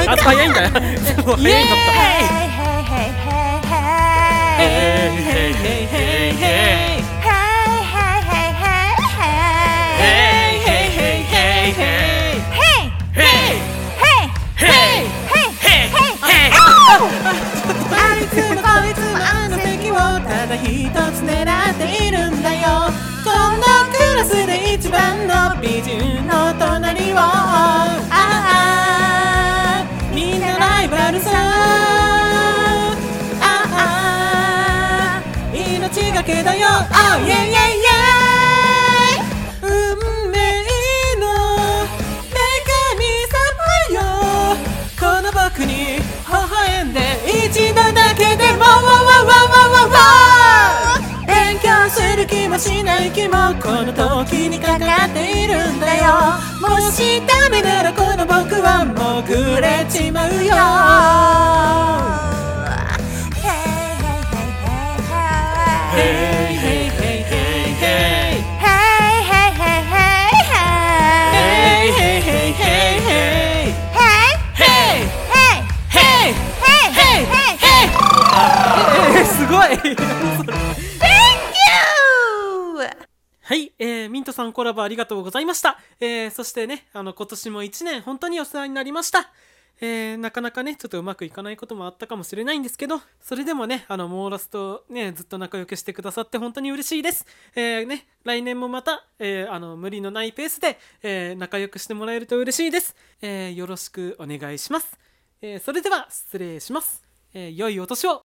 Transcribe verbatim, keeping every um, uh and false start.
あと早いんだよもう早いんだったイエーイへいへいへいへいへいへいへいあいつもこいつもあの敵をただ一つ狙っているんだよ。このクラスで一番の美人の隣をああみんなライバルさ。ああ命がけだよ。Oh yeah yeah yeah 運命の女神様よ。この僕に微笑んで一度だけでも勉強する気もしない気もこの時にかかっているんだよ。もしダメならこの僕は潜れちまうよ。ヘイヘイヘイヘイヘイヘイすごいはい、えー、ミントさんコラボありがとうございました。えー、そしてね、あの今年もいちねん本当にお世話になりました。えー、なかなかねちょっとうまくいかないこともあったかもしれないんですけど、それでもねあのモーラスとねずっと仲良くしてくださって本当に嬉しいです。えー、ね来年もまた、えー、あの無理のないペースで、えー、仲良くしてもらえると嬉しいです。えー、よろしくお願いします。えー、それでは失礼します。えー、良いお年を。